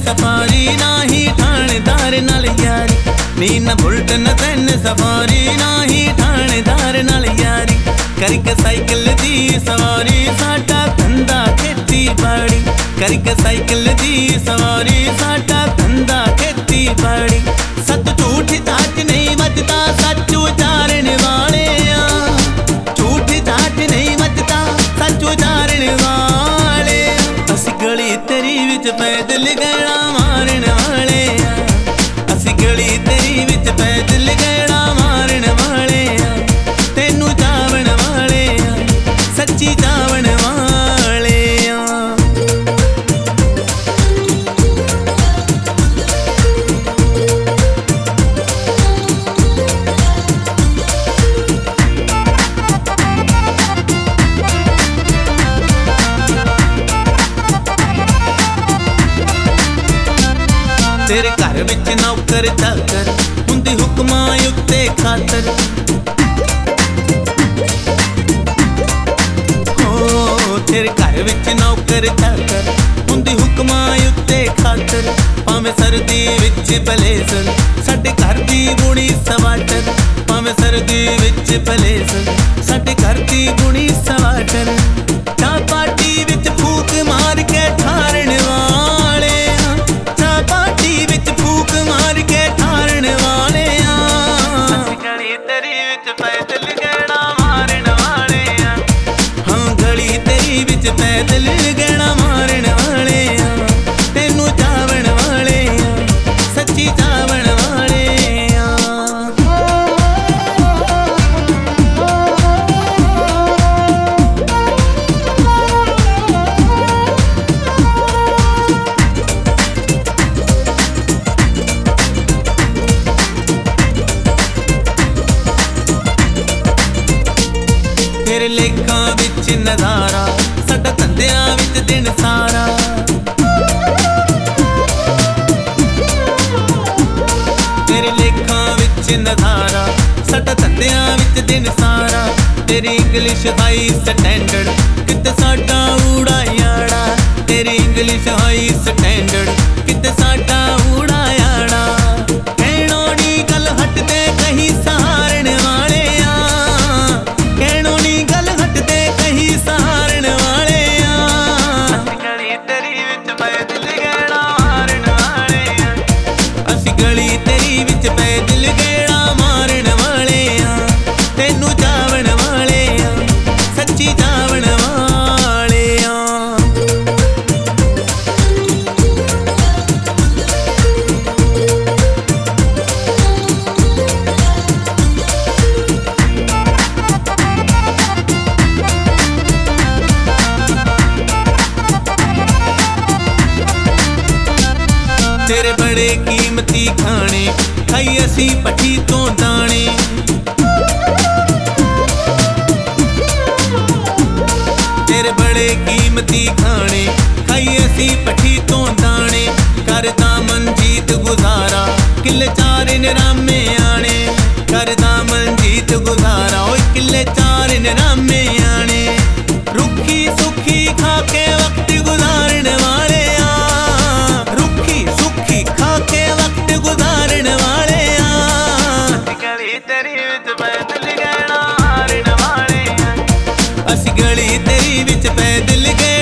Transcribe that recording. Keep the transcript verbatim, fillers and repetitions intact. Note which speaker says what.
Speaker 1: Safari ना ही थानेदार नाल यारी, नी न बुलट न तैन सफारी ना ही थानेदार नाल यारी। करके साइकिल दी सवारी साडा धंधा खेती बाड़ी, करके साइकिल दी सवारी साडा धंधा खेती बाड़ी। सत झूठ चाट नहीं मचता सच उचारण वाले, झूठ चाट नहीं मचता सच उचारण वाले। असी गली तेरी विच पैदल गैड़ा मारन वाले, असी गली तेरी विच पैदल गैड़ा मारन वाले। तेनू चावण वाले सच्ची चावण वाले। तेरे घर विच नौकर चाकर हुंदी हुक्मां उत्ते खातर, हो तेरे घर विच नौकर चाकर हुंदी हुक्मां उत्ते खातर। भावें सर्दी विच बलेसर साडे घर दी बुणी सवाटर, भावें सर्दी विच बलेसर साडे घर दी बुणी सवाटर। चा पार्टी विच फूक मार के ठारण वाले, चा पार्टी विच फूक मार के ठारण वाले। असी गली तेरी विच पैदल गैड़ा मारन वाले, हाँ गली तेरी विच पैदल गैड़ा मारन वाले। तेनू चावण वाले सच्ची चावण वाले। तेरे लेखां विच नज़ारा साडा धंधियां विच दिन सारा, तेरे लेखां विच नज़ारा साडा धंधियां विच दिन सारा। तेरी इंग्लिश हाई स्टैंडर्ड किते साडा ऊड़ा याड़ा, तेरी इंग्लिश हाई स्टैंडर्ड किते साडा ऊड़ा याड़ा। कहणों नी गल हटदे कहीं सहारण वाले, कहणों नी गल हटदे कहीं सहारण वाले। असी गली तेरी विच पैदल गैड़ा मारन वाले, असी गली तेरी विच पैदल गैड़ा मारन वाले। तेनू चावण वाले सच्ची चावण वाले। तेरे बड़े कीमती खाने खाई असी पट्टी तो दाने, तेरे बड़े कीमती खाने खाई असी पट्टी तो दाने। करदा मनजीत गुजारा किले चार निरामे आने, करदा मनजीत गुजारा ओए किले चार निरामे आने। रुखी सुखी खा के वक्त गुजारन वाले, रुखी सुखी खा के वक्त गुजारन वाले। गली तेरी विच पैदल गैड़ा मारन वाले, असी गली तेरी विच पैदल गैड़ा